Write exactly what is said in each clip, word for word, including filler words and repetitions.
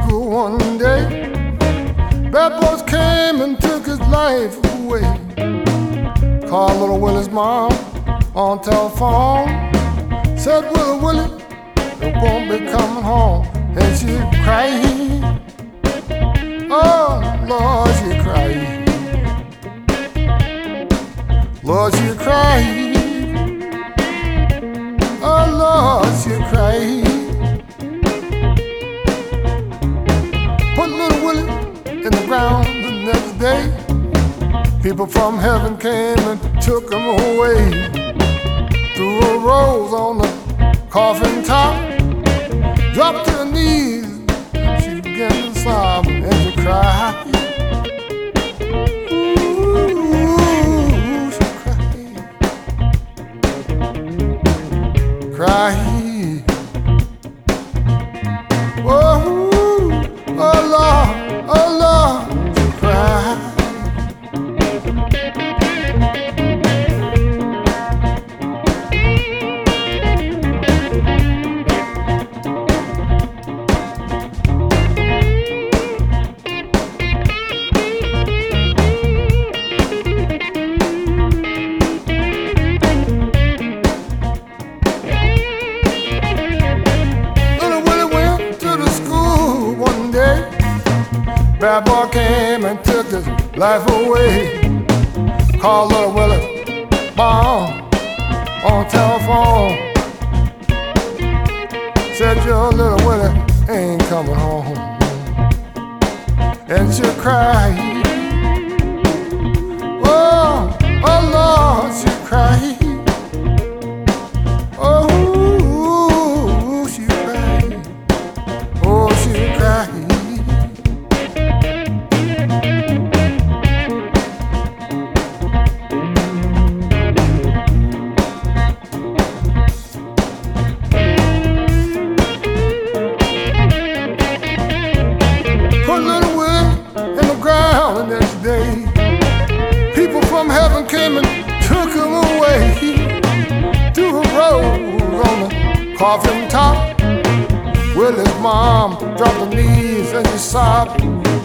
school one day. Bad boys came and took his life away. Called little Willie's mom on telephone. Said, Willie, Willie, they won't be coming home. And she cried. Oh, Lord, she cried. Lord, she cried. Oh, Lord, she cried. Put little Willie in the ground the next day. People from heaven came and took him away. Threw a rose on the coffin top. Dropped to her knees and she began to sob and she cried. Ooh, she cried. Cried. Oh, oh Lord, oh Lord, she cried. Bad boy came and took his life away. Called little Willie mom on telephone. Said your little Willie ain't coming home. And she cried. Oh, oh Lord, she cried. Oh, she cried. Oh, she cried. The next day, people from heaven came and took him away. Threw a rose on the coffin top. Willie's mom dropped her knees and she sobbed.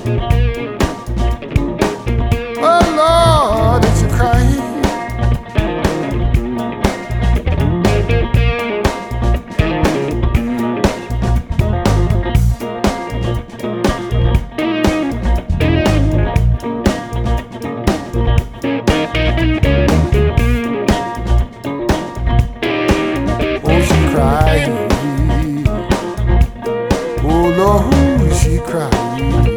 Oh Lord, did she cry? Oh Lord, she cried.